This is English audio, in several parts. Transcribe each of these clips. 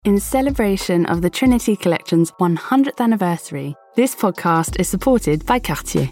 In celebration of the Trinity Collection's 100th anniversary, this podcast is supported by Cartier.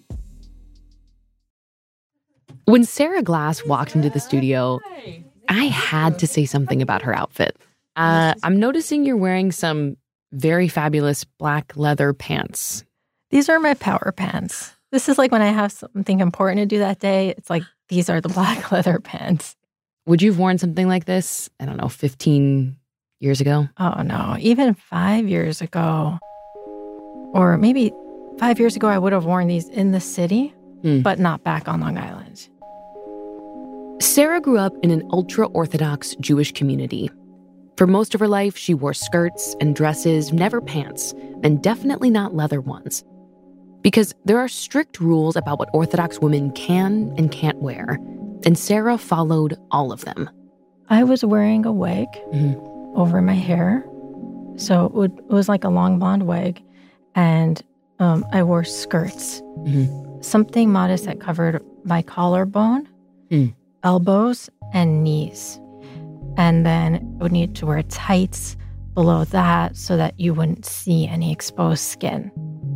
When Sarah Glass walked into the studio, I had to say something about her outfit. I'm noticing you're wearing some very fabulous black leather pants. These are my power pants. This is like when I have something important to do that day, it's like, these are the black leather pants. Would you have worn something like this, 15 years ago? Oh, no. Even 5 years ago, or maybe 5 years ago, I would have worn these in the city, but not back on Long Island. Sarah grew up in an ultra-Orthodox Jewish community. For most of her life, she wore skirts and dresses, never pants, and definitely not leather ones. Because there are strict rules about what Orthodox women can and can't wear, and Sarah followed all of them. I was wearing a wig over my hair, so it was like a long blonde wig, and I wore skirts. Something modest that covered my collarbone, elbows, and knees. And then I would need to wear tights below that so that you wouldn't see any exposed skin.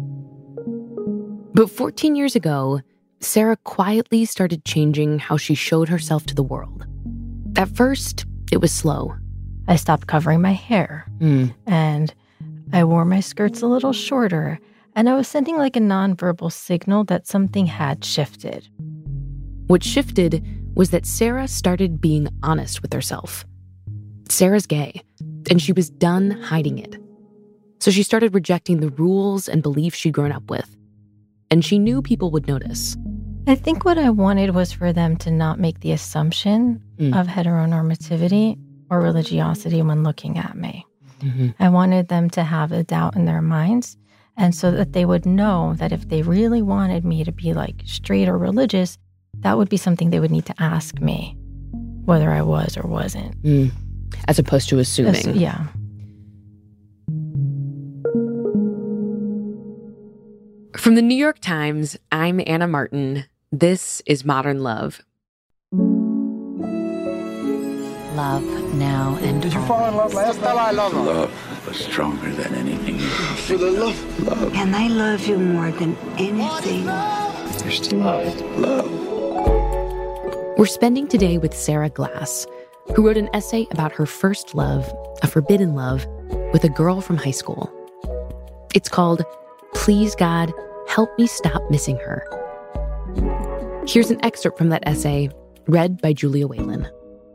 But 14 years ago, Sarah quietly started changing how she showed herself to the world. At first, it was slow. I stopped covering my hair, and I wore my skirts a little shorter, and I was sending like a nonverbal signal that something had shifted. What shifted was that Sarah started being honest with herself. Sarah's gay, and she was done hiding it. So she started rejecting the rules and beliefs she'd grown up with. And she knew people would notice. I think what I wanted was for them to not make the assumption of heteronormativity or religiosity when looking at me. I wanted them to have a doubt in their minds, and so that they would know that if they really wanted me to be like straight or religious, that would be something they would need to ask me, whether I was or wasn't. As opposed to assuming. Yeah. From the New York Times, I'm Anna Martin. This is Modern Love. Love now and Did you fall in love last night? I love Love was stronger than anything. For the love. And I love you more than anything. There's still love. We're spending today with Sarah Glass, who wrote an essay about her first love, a forbidden love, with a girl from high school. It's called Please God, Help Me Stop Missing Her. Here's an excerpt from that essay, read by Julia Whalen.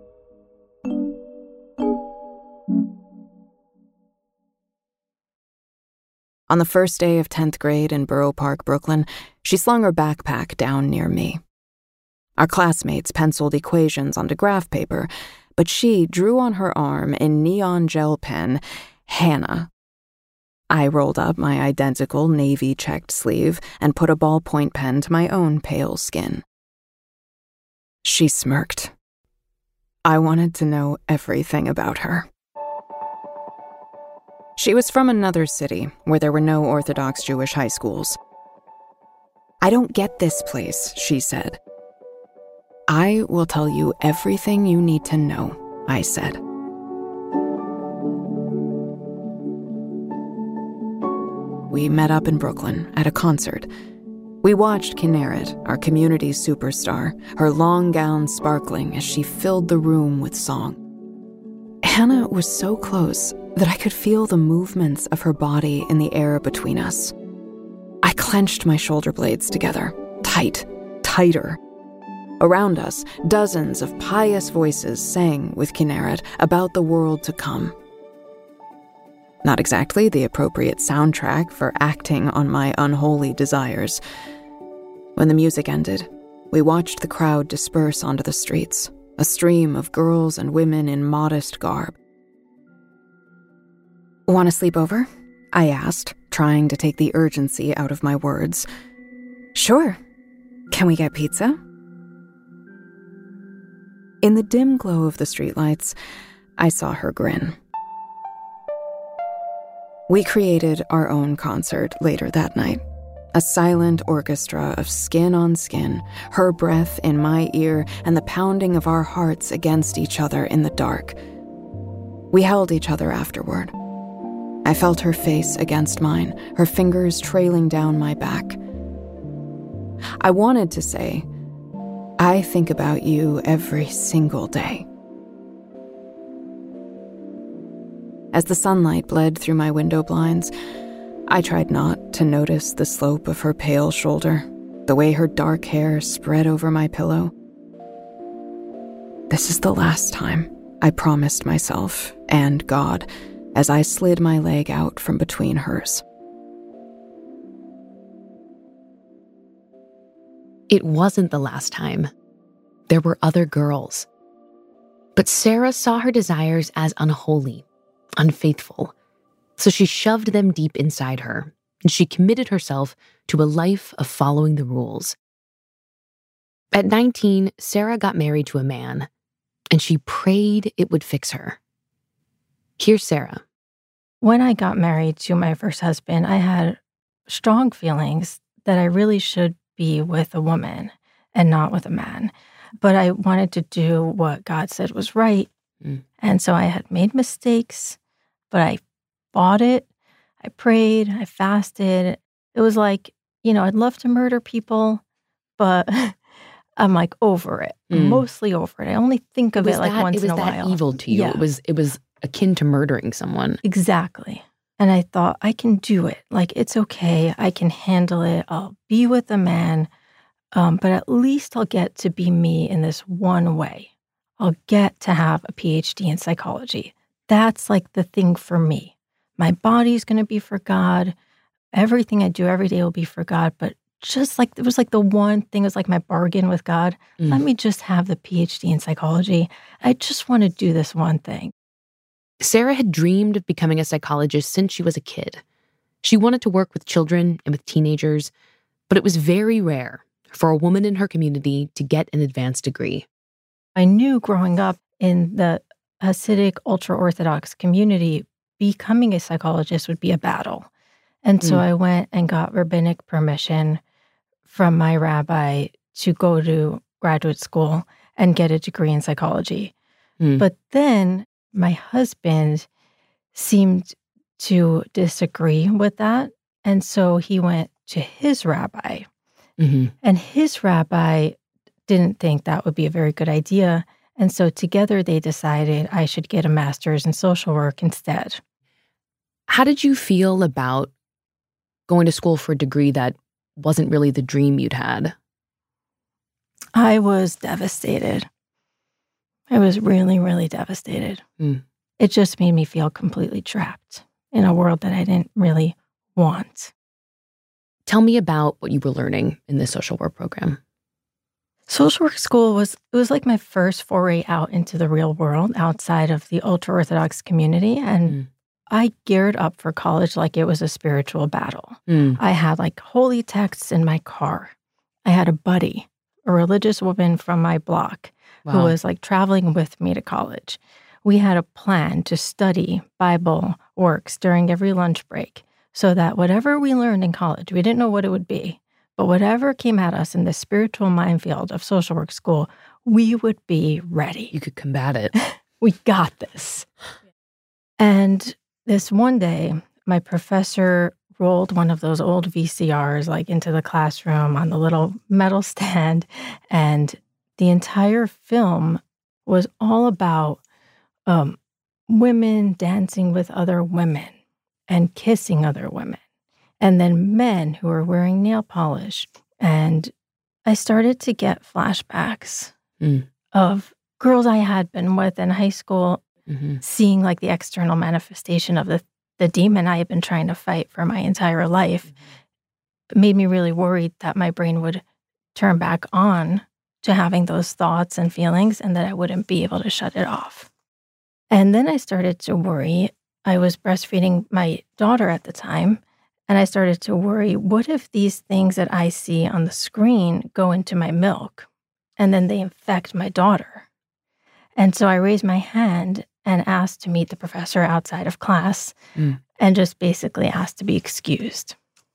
On the first day of 10th grade in Borough Park, Brooklyn, she slung her backpack down near me. Our classmates penciled equations onto graph paper, but she drew on her arm in neon gel pen, Hannah. I rolled up my identical navy checked sleeve and put a ballpoint pen to my own pale skin. She smirked. I wanted to know everything about her. She was from another city where there were no Orthodox Jewish high schools. I don't get this place, she said. I will tell you everything you need to know, I said. We met up in Brooklyn at a concert. We watched Kinneret, our community superstar, her long gown sparkling as she filled the room with song. Hannah was so close that I could feel the movements of her body in the air between us. I clenched my shoulder blades together, tighter. Around us, dozens of pious voices sang with Kinneret about the world to come. Not exactly the appropriate soundtrack for acting on my unholy desires. When the music ended, we watched the crowd disperse onto the streets, a stream of girls and women in modest garb. Want to sleep over? I asked, trying to take the urgency out of my words. Sure. Can we get pizza? In the dim glow of the streetlights, I saw her grin. We created our own concert later that night. A silent orchestra of skin on skin, her breath in my ear and the pounding of our hearts against each other in the dark. We held each other afterward. I felt her face against mine, her fingers trailing down my back. I wanted to say, I think about you every single day. As the sunlight bled through my window blinds, I tried not to notice the slope of her pale shoulder, the way her dark hair spread over my pillow. This is the last time, I promised myself and God as I slid my leg out from between hers. It wasn't the last time. There were other girls. But Sarah saw her desires as unholy, unfaithful. So she shoved them deep inside her, and she committed herself to a life of following the rules. At 19, Sarah got married to a man, and she prayed it would fix her. Here's Sarah. When I got married to my first husband, I had strong feelings that I really should be with a woman and not with a man. But I wanted to do what God said was right. And so I had made mistakes, but I fought it. I prayed. I fasted. It was like, I'd love to murder people, but I'm like over it. Mostly over it. I only think of it like once in a while. It was that evil to you. Yeah. It was akin to murdering someone. Exactly. And I thought, I can do it. Like, it's okay. I can handle it. I'll be with a man. But at least I'll get to be me in this one way. I'll get to have a PhD in psychology. That's like the thing for me. My body's going to be for God. Everything I do every day will be for God. But just like, it was like the one thing, it was like my bargain with God. Let me just have the PhD in psychology. I just want to do this one thing. Sarah had dreamed of becoming a psychologist since she was a kid. She wanted to work with children and with teenagers, but it was very rare for a woman in her community to get an advanced degree. I knew growing up in the Hasidic ultra-Orthodox community, becoming a psychologist would be a battle. And so I went and got rabbinic permission from my rabbi to go to graduate school and get a degree in psychology. But then my husband seemed to disagree with that. And so he went to his rabbi. And his rabbi didn't think that would be a very good idea. And so together they decided I should get a master's in social work instead. How did you feel about going to school for a degree that wasn't really the dream you'd had? I was devastated. I was really, really devastated. It just made me feel completely trapped in a world that I didn't really want. Tell me about what you were learning in this social work program. Social work school was like my first foray out into the real world outside of the ultra-Orthodox community. And I geared up for college like it was a spiritual battle. I had like holy texts in my car. I had a buddy, a religious woman from my block who was like traveling with me to college. We had a plan to study Bible works during every lunch break so that whatever we learned in college, we didn't know what it would be, but whatever came at us in the spiritual minefield of social work school, we would be ready. You could combat it. We got this. And this one day, my professor rolled one of those old VCRs like into the classroom on the little metal stand, and the entire film was all about women dancing with other women and kissing other women, and then men who were wearing nail polish. And I started to get flashbacks of girls I had been with in high school, seeing like the external manifestation of the demon I had been trying to fight for my entire life. It made me really worried that my brain would turn back on to having those thoughts and feelings and that I wouldn't be able to shut it off. And then I started to worry. I was breastfeeding my daughter at the time, and I started to worry, what if these things that I see on the screen go into my milk and then they infect my daughter? And so I raised my hand and asked to meet the professor outside of class and just basically asked to be excused.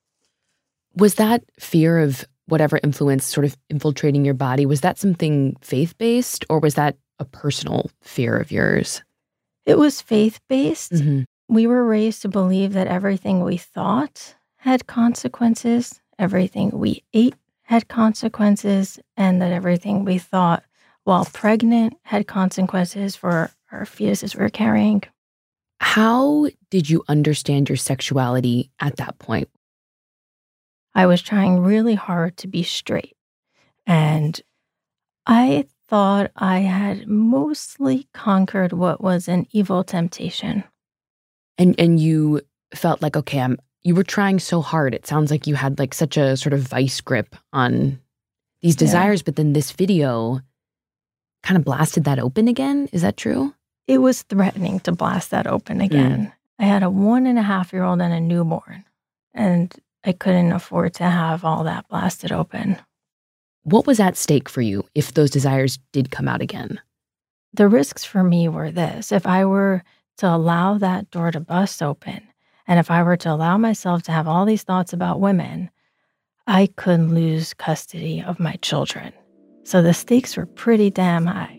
Was that fear of whatever influence sort of infiltrating your body, was that something faith-based, or was that a personal fear of yours? It was faith-based. We were raised to believe that everything we thought had consequences, everything we ate had consequences, and that everything we thought while pregnant had consequences for our fetuses we were carrying. How did you understand your sexuality at that point? I was trying really hard to be straight, and I thought I had mostly conquered what was an evil temptation. And you felt like, okay, you were trying so hard. It sounds like you had like such a sort of vice grip on these desires, but then this video kind of blasted that open again. Is that true? It was threatening to blast that open again. I had a 1.5-year-old and a newborn, and I couldn't afford to have all that blasted open. What was at stake for you if those desires did come out again? The risks for me were this. If I were to allow that door to bust open, and if I were to allow myself to have all these thoughts about women, I could lose custody of my children. So the stakes were pretty damn high.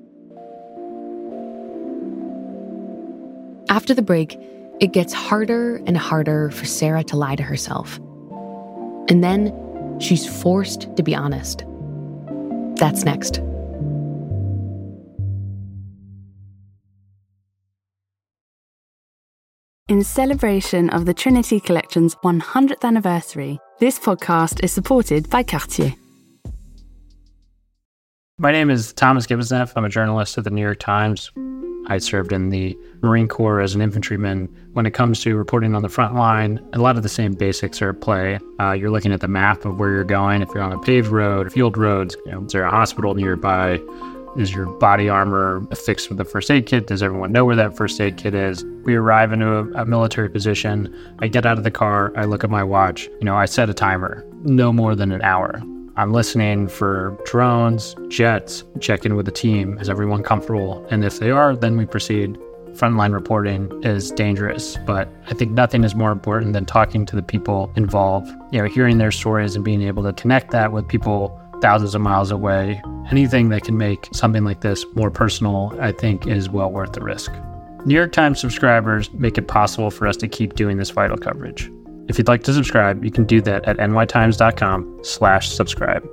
After the break, it gets harder and harder for Sarah to lie to herself. And then she's forced to be honest. That's next. In celebration of the Trinity Collection's 100th anniversary, this podcast is supported by Cartier. My name is Thomas Gibbonsneff. I'm a journalist at the New York Times. I served in the Marine Corps as an infantryman. When it comes to reporting on the front line, a lot of the same basics are at play. You're looking at the map of where you're going. If you're on a paved road, field roads, is there a hospital nearby? Is your body armor affixed with a first aid kit? Does everyone know where that first aid kit is? We arrive into a military position. I get out of the car. I look at my watch. I set a timer, no more than an hour. I'm listening for drones, jets, check in with the team. Is everyone comfortable? And if they are, then we proceed. Frontline reporting is dangerous, but I think nothing is more important than talking to the people involved, hearing their stories and being able to connect that with people thousands of miles away. Anything that can make something like this more personal, I think, is well worth the risk. New York Times subscribers make it possible for us to keep doing this vital coverage. If you'd like to subscribe, you can do that at nytimes.com/subscribe.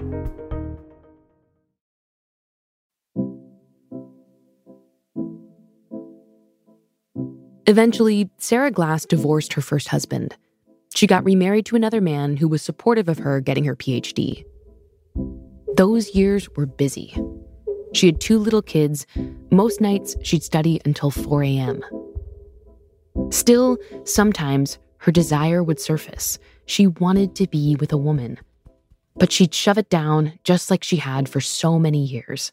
Eventually, Sarah Glass divorced her first husband. She got remarried to another man who was supportive of her getting her PhD. Those years were busy. She had 2 little kids. Most nights, she'd study until 4 a.m. Still, sometimes, her desire would surface. She wanted to be with a woman. But she'd shove it down just like she had for so many years.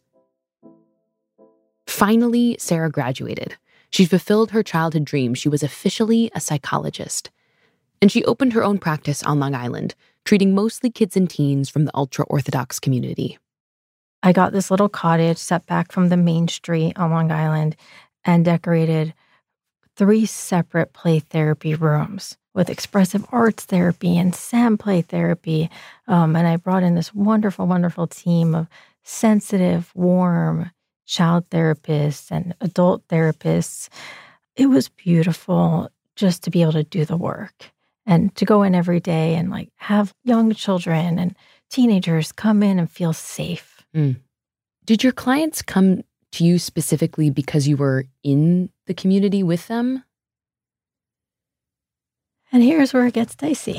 Finally, Sarah graduated. She fulfilled her childhood dream. She was officially a psychologist. And she opened her own practice on Long Island, treating mostly kids and teens from the ultra-Orthodox community. I got this little cottage set back from the main street on Long Island and decorated 3 separate play therapy rooms with expressive arts therapy and sand play therapy. And I brought in this wonderful, wonderful team of sensitive, warm child therapists and adult therapists. It was beautiful just to be able to do the work and to go in every day and have young children and teenagers come in and feel safe. Did your clients come to you specifically because you were in the community with them? And here's where it gets dicey.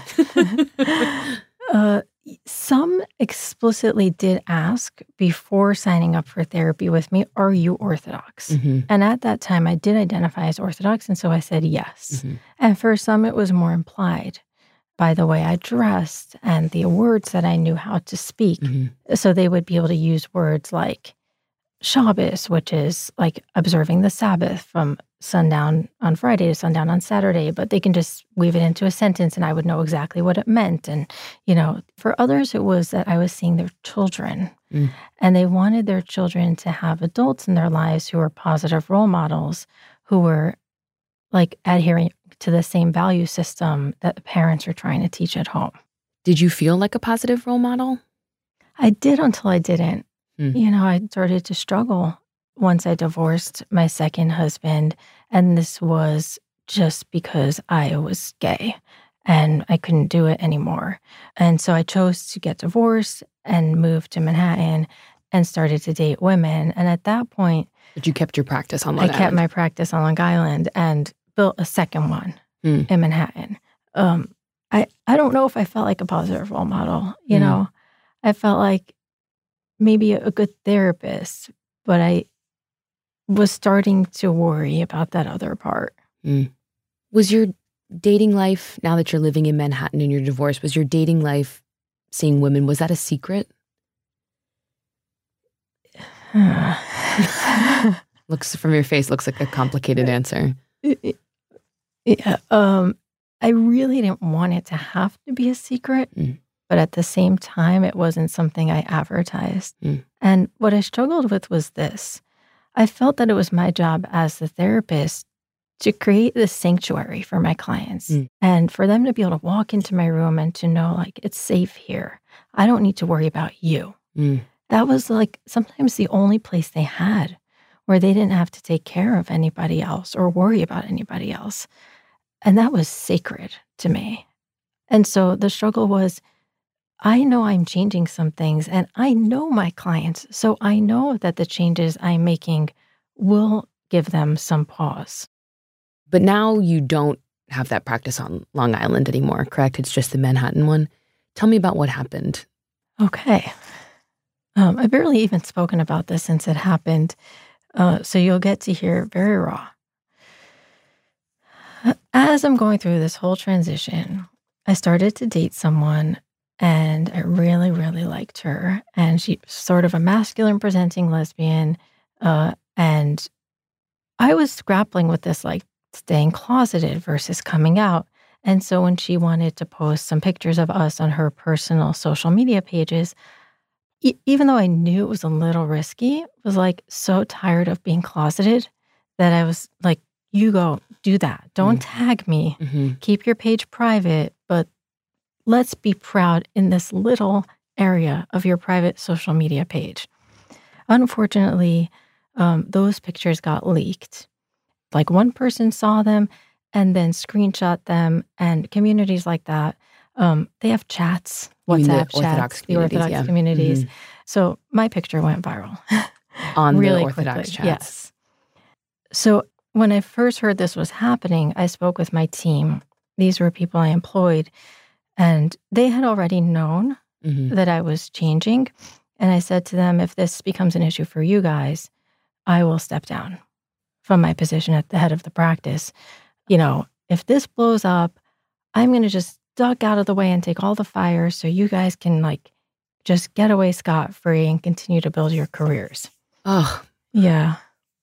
Some explicitly did ask before signing up for therapy with me, are you Orthodox? And at that time, I did identify as Orthodox, and so I said yes. And for some, it was more implied by the way I dressed and the words that I knew how to speak. So they would be able to use words like Shabbos, which is like observing the Sabbath from sundown on Friday to sundown on Saturday, but they can just weave it into a sentence and I would know exactly what it meant. And, for others, it was that I was seeing their children and they wanted their children to have adults in their lives who were positive role models, who were adhering to the same value system that the parents are trying to teach at home. Did you feel like a positive role model? I did until I didn't. I started to struggle once I divorced my second husband, and this was just because I was gay and I couldn't do it anymore. And so I chose to get divorced and move to Manhattan and started to date women. And at that point, but you kept your practice on Long Island. I kept my practice on Long Island and built a second one in Manhattan. I don't know if I felt like a positive role model. You know, I felt like maybe a good therapist, but I was starting to worry about that other part. Was your dating life, now that you're living in Manhattan and you're divorced, was your dating life seeing women, was that a secret? Looks from your face, looks like a complicated answer. Yeah. I really didn't want it to have to be a secret, but at the same time, it wasn't something I advertised. And what I struggled with was this. I felt that it was my job as the therapist to create this sanctuary for my clients and for them to be able to walk into my room and to know, like, it's safe here. I don't need to worry about you. That was like sometimes the only place they had where they didn't have to take care of anybody else or worry about anybody else. And that was sacred to me. And so the struggle was, I know I'm changing some things and I know my clients. So I know that the changes I'm making will give them some pause. But now you don't have that practice on Long Island anymore, correct? It's just the Manhattan one. Tell me about what happened. Okay. I've barely even spoken about this since it happened. So you'll get to hear it very raw. As I'm going through this whole transition, I started to date someone and I really, really liked her. And she's sort of a masculine presenting lesbian. And I was grappling with this, like, staying closeted versus coming out. And so when she wanted to post some pictures of us on her personal social media pages, even though I knew it was a little risky, I was like so tired of being closeted that I was like, you go do that. Don't tag me. Keep your page private, but let's be proud in this little area of your private social media page. Unfortunately, those pictures got leaked. Like one person saw them and then screenshot them, and communities like that, they have chats, WhatsApp chats, the Orthodox communities. So my picture went viral. On really the Orthodox quickly. chats. Yes. So when I first heard this was happening, I spoke with my team. These were people I employed, and they had already known that I was changing. And I said to them, if this becomes an issue for you guys, I will step down from my position at the head of the practice. You know, if this blows up, I'm going to just duck out of the way and take all the fire so you guys can, like, just get away scot-free and continue to build your careers. Oh. Yeah.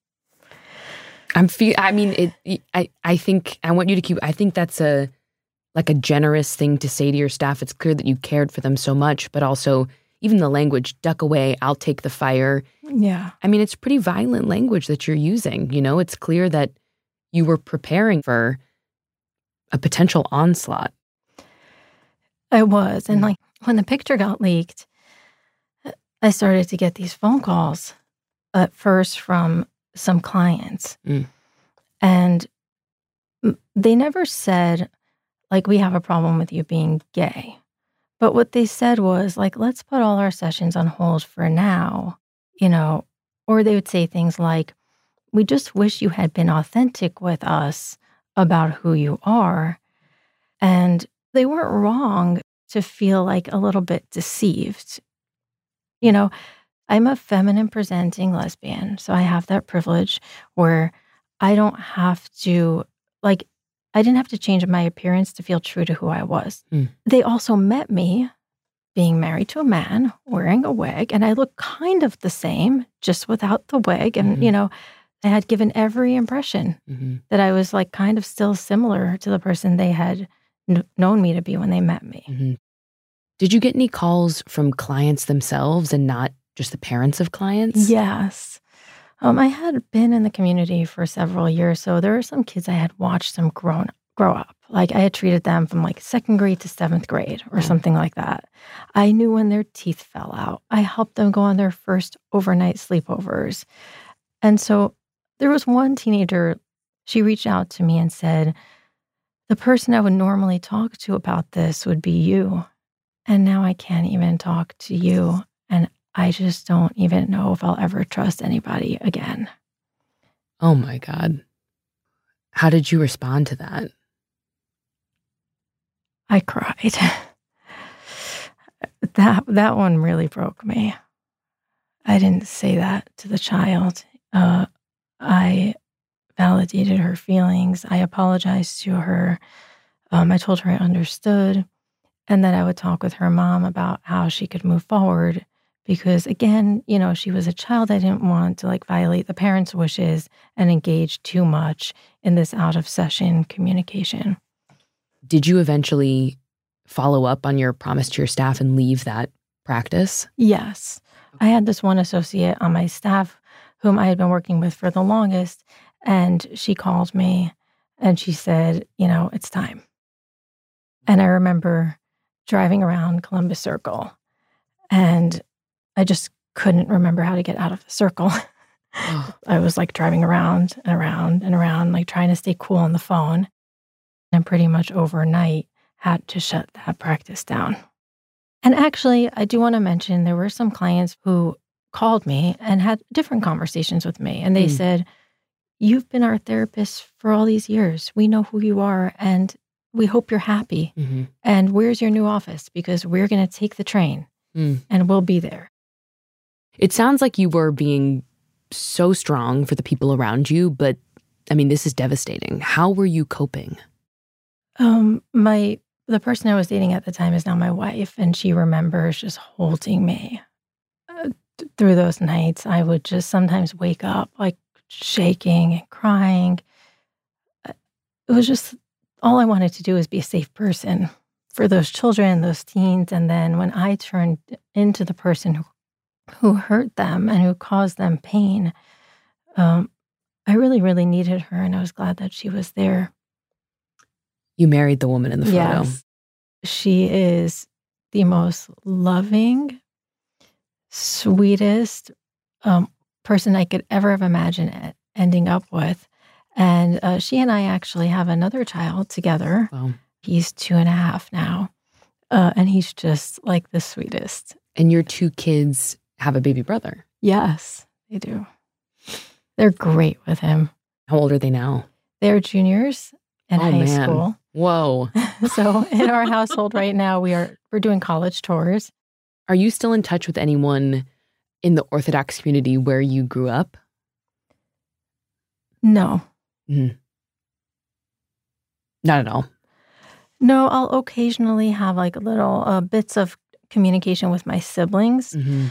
I think I want you to keep, I think that's a generous thing to say to your staff. It's clear that you cared for them so much, but also even the language, duck away, I'll take the fire. Yeah. I mean, it's pretty violent language that you're using. You know, it's clear that you were preparing for a potential onslaught. I was. And like when the picture got leaked, I started to get these phone calls at first from some clients. And they never said, like, we have a problem with you being gay. But what they said was, like, let's put all our sessions on hold for now, you know, or they would say things like, we just wish you had been authentic with us about who you are. And they weren't wrong to feel like a little bit deceived. You know, I'm a feminine presenting lesbian, so I have that privilege where I don't have to, like, I didn't have to change my appearance to feel true to who I was. They also met me being married to a man, wearing a wig, and I look kind of the same, just without the wig. And, you know, I had given every impression that I was, like, kind of still similar to the person they had known me to be when they met me. Did you get any calls from clients themselves and not just the parents of clients? Yes. I had been in the community for several years, so there were some kids I had watched them grow up. Like, I had treated them from, like, 2nd grade to 7th grade or something like that. I knew when their teeth fell out. I helped them go on their first overnight sleepovers. And so there was one teenager, she reached out to me and said, the person I would normally talk to about this would be you. And now I can't even talk to you. And I just don't even know if I'll ever trust anybody again. Oh my God. How did you respond to that? I cried. That one really broke me. I didn't say that to the child. I validated her feelings. I apologized to her. I told her I understood and that I would talk with her mom about how she could move forward. Because again, you know, she was a child. I didn't want to violate the parents' wishes and engage too much in this out of session communication. Did you eventually follow up on your promise to your staff and leave that practice? Yes. I had this one associate on my staff whom I had been working with for the longest, and she called me and she said, you know, it's time. And I remember driving around Columbus Circle, and I just couldn't remember how to get out of the circle. I was driving around and around and around, trying to stay cool on the phone. And pretty much overnight had to shut that practice down. And actually, I do want to mention there were some clients who called me and had different conversations with me. And they said, you've been our therapist for all these years. We know who you are and we hope you're happy. Mm-hmm. And where's your new office? Because we're going to take the train and we'll be there. It sounds like you were being so strong for the people around you, but I mean, this is devastating. How were you coping? The person I was dating at the time is now my wife, and she remembers just holding me through those nights. I would just sometimes wake up shaking and crying. It was just all I wanted to do was be a safe person for those children, those teens. And then when I turned into the person who hurt them and who caused them pain, I really, really needed her, and I was glad that she was there. You married the woman in the photo. Yes. She is the most loving, sweetest person I could ever have imagined ending up with. And she and I actually have another child together. Wow. He's 2.5 now. And he's just the sweetest. And your 2 kids have a baby brother. Yes, they do. They're great with him. How old are they now? They're juniors in high school. Whoa. So in our household right now, we're doing college tours. Are you still in touch with anyone in the Orthodox community where you grew up? No. Mm-hmm. Not at all. No, I'll occasionally have little bits of communication with my siblings. Mm-hmm.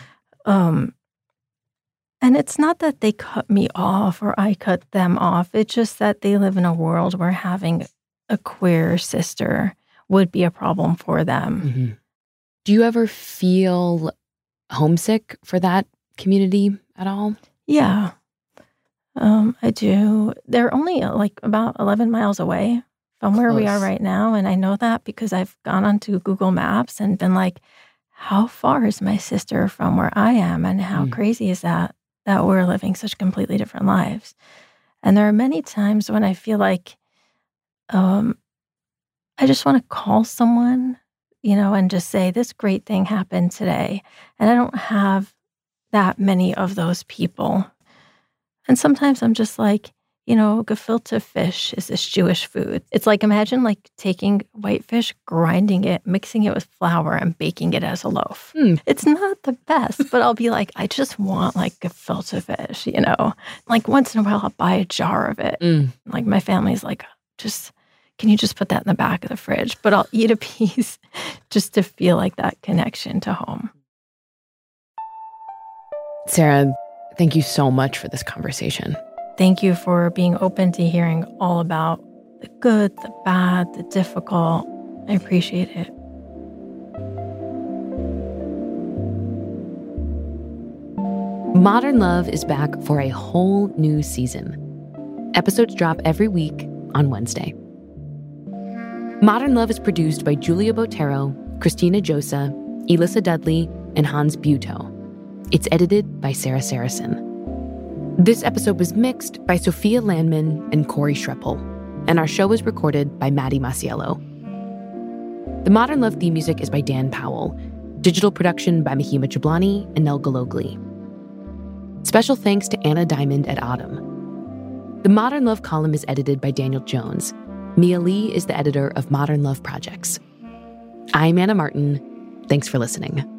And it's not that they cut me off or I cut them off. It's just that they live in a world where having a queer sister would be a problem for them. Mm-hmm. Do you ever feel homesick for that community at all? Yeah, I do. They're only about 11 miles away from where we are right now. And I know that because I've gone onto Google Maps and been how far is my sister from where I am? And how crazy is that we're living such completely different lives? And there are many times when I feel I just want to call someone, and just say, this great thing happened today. And I don't have that many of those people. And sometimes I'm just gefilte fish is this Jewish food. It's imagine taking white fish, grinding it, mixing it with flour, and baking it as a loaf. It's not the best, but I'll be I just want gefilte fish, once in a while I'll buy a jar of it. My family's can you just put that in the back of the fridge? But I'll eat a piece just to feel that connection to home. Sarah, thank you so much for this conversation. Thank you for being open to hearing all about the good, the bad, the difficult. I appreciate it. Modern Love is back for a whole new season. Episodes drop every week on Wednesday. Modern Love is produced by Julia Botero, Christina Josa, Elissa Dudley, and Hans Buetow. It's edited by Sarah Saracen. This episode was mixed by Sophia Landman and Corey Schreppel, and our show was recorded by Maddie Masiello. The Modern Love theme music is by Dan Powell. Digital production by Mahima Jablani and Nel Galogli. Special thanks to Anna Diamond at Autumn. The Modern Love column is edited by Daniel Jones. Mia Lee is the editor of Modern Love Projects. I'm Anna Martin. Thanks for listening.